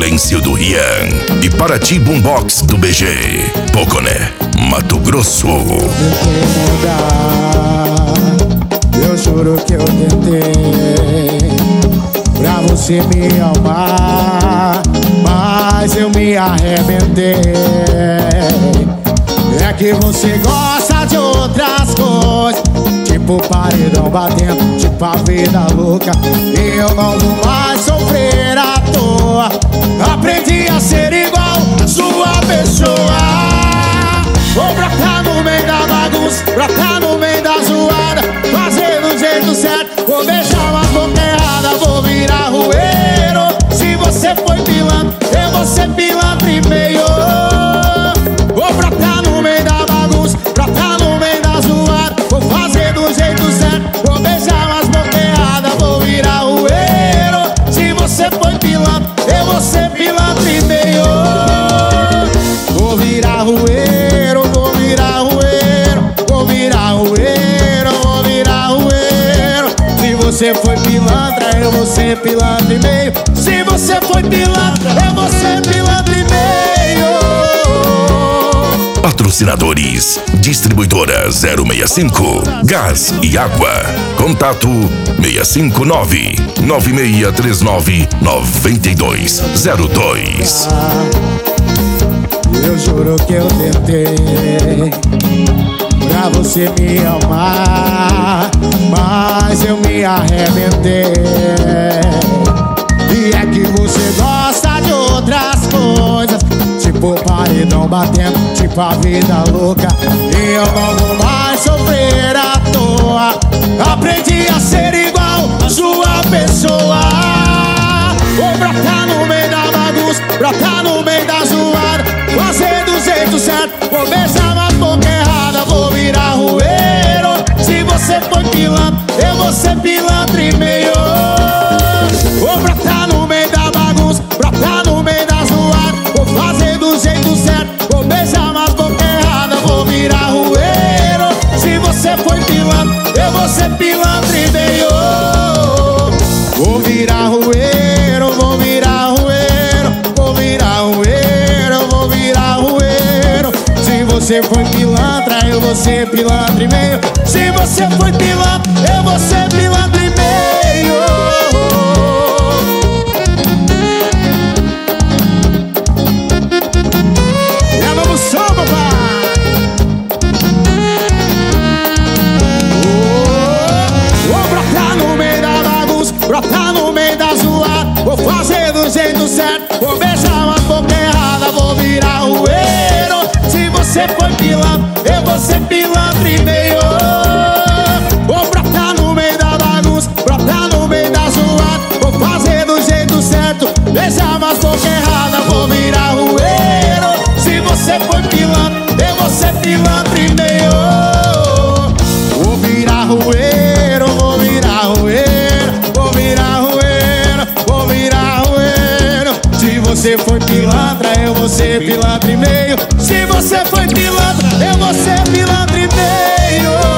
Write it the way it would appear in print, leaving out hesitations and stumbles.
Silêncio do Rian e Paraty Boombox do BG. Poconé, Mato Grosso. Tentei mudar, eu juro que eu tentei pra você me amar, mas eu me arrebentei. É que você gosta de outras coisas, tipo paredão batendo, tipo a vida louca. E eu não vou mais sofrer à toa. Aprendi a ser igual a sua pessoa. Vou brotar no meio da bagunça, brotar no meio da zoada, fazer do jeito certo, vou beijar uma boca errada, vou virar rueiro. Se você foi pilantra, eu vou ser pilantra e meio. Vou brotar no meio da bagunça, brotar no meio da zoada, vou fazer do jeito certo, vou beijar umas boca errada, vou virar rueiro. Se você foi pilantra, eu vou ser pilantra e meio. Vou virar rueiro, vou virar rueiro, vou virar rueiro, vou virar rueiro. Se você foi pilantra, eu vou ser pilantra e meio. Se você foi pilantra, eu vou ser pilantra e meio. Patrocinadores, Distribuidora 065, Gás e Água. Contato 659-9639-9202. Eu juro que eu tentei pra você me amar, mas eu me arrebentei. E é que você gosta de outras coisas, tipo paredão batendo, tipo a vida louca. E eu não vou mais sofrer à toa. Aprendi a ser igual a sua pessoa. Vou brotar no meio da bagunça, brotar no meio da zoada, fazer do jeito certo, vou beijar uma boca errada, vou virar rueiro. Se você foi pilantra, eu vou ser pilantra e meio. Vou brotar no meio da bagunça, brotar no meio da zoada, vou fazer do jeito certo, vou beijar uma boca errada, vou virar rueiro. Se você foi pilantra, eu vou ser pilantra e meio. Vou virar rueiro, vou virar rueiro, vou virar rueiro, vou virar rueiro. Se você foi pilantra, eu vou ser pilantra e meio. Se você foi pilantra, eu vou ser pilantra e meio. É novo som, papai. Vou brotar no meio da bagunça, brotar no meio da zoada, vou fazer do jeito certo, vou beijar uma boca errada, vou virar rueiro. Se você foi pilantra, eu vou ser pilantra e meio. Vou brotar no meio da bagunça, brotar no meio da zoada, vou fazer do jeito certo, beijar umas boca errada, vou virar rueiro. Se você foi pilantra, eu vou ser pilantra e meio. Vou virar rueiro, vou virar rueiro, vou virar rueiro, vou virar rueiro. Se você foi pilantra, eu vou ser pilantra e meio. Se você foi pilantra, eu vou ser pilantra e meio.